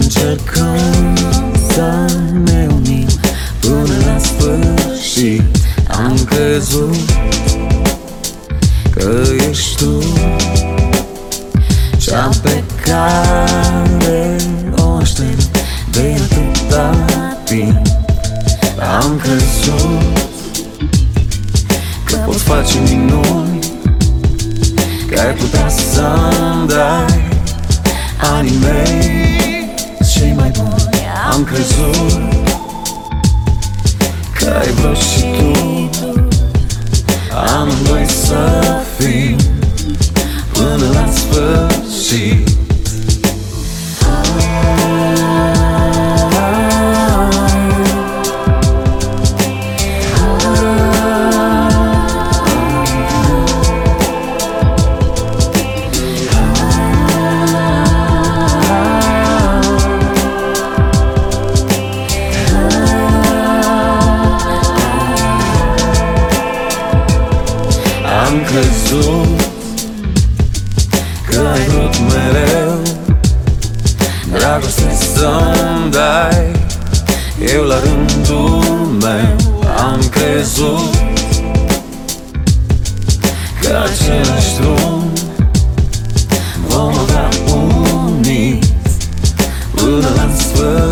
încercăm să ne unim până la sfârșit. Am crezut că ești tu cea pe care o aștept de atâta timp. Am crezut că poți face minuni, că ai putea să-mi dai anii mei cei mai buni. Am crezut că ai vrut și tu amândoi să fim până la sfârșit. Am crezut că ai vrut mereu dragoste să-mi dai, eu la rândul meu am crezut că același drum vom avea unit până la sfârșit.